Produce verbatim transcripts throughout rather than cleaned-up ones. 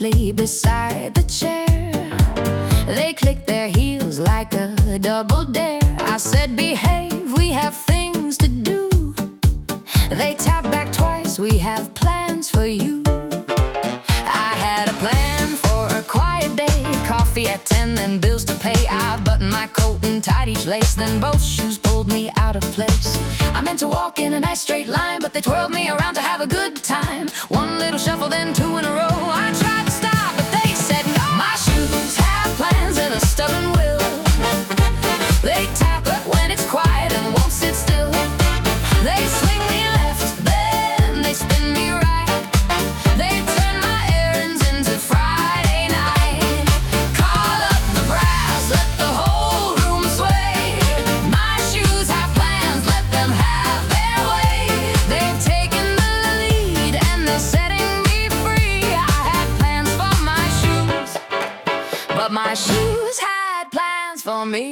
quietly beside the chair. They clicked their heels like a double dare. I said, behave, we have things to do. They tapped back twice, we have plans for you. I had a plan for a quiet day, coffee at ten, then bills to pay. I buttoned my coat and tied each lace, then both shoes pulled me out of place. I meant to walk in a nice straight line, but they twirled me around to have a good time. One little shuffle, then two in a row. I tried to stop, but they said no. My shoes have plans and a stubborn will. They tap it when it's quiet and won't sit still. They swing me left, then they spin me right. They turn my errands into Friday night. Call up the brass, let the whole room sway. My shoes have plans, let them have their way. They've taken the lead and they're setting me free. I had plans for my shoes, but my shoes had plans for me.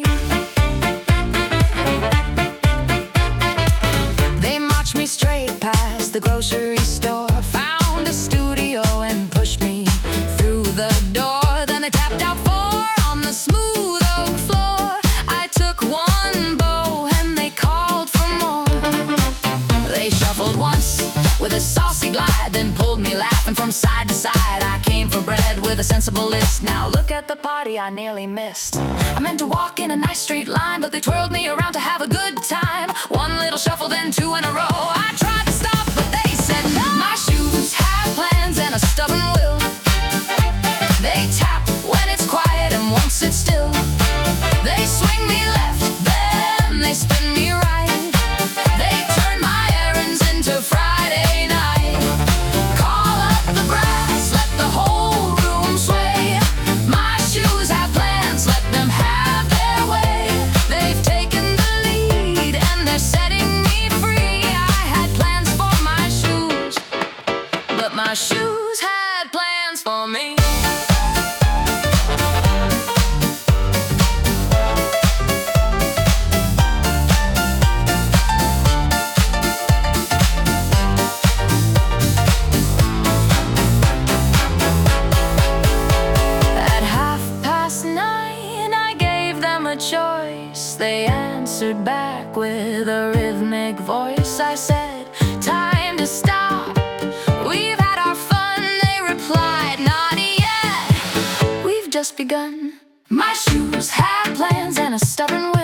They marched me straight past the grocery store, found a studio and pushed me through the door. Then they tapped out four on the smooth oak floor. I took one bow and they called for more. They shuffled once with a saucy glide, then pulled me laughing from side to side. I came for bread with a sensible list. Now look at the party I nearly missed. I meant to walk in a nice straight line, but they twirled me around to have a good time. One little shuffle, then two in a row. I tried to stop, but they said no. My shoes have plans and a stubborn will. They tap when it's quiet and won't sit still. They swing me left, then they spin me right. They turn my errands into Friday night. Call up the brass, let the whole room sway. My shoes have plans, let them have their way. They've taken the lead and they're setting me free. I had plans for my shoes, but my shoes had plans for me. Choice. They answered back with a rhythmic voice. I said, time to stop. We've had our fun. They replied, not yet. We've just begun. My shoes have plans and a stubborn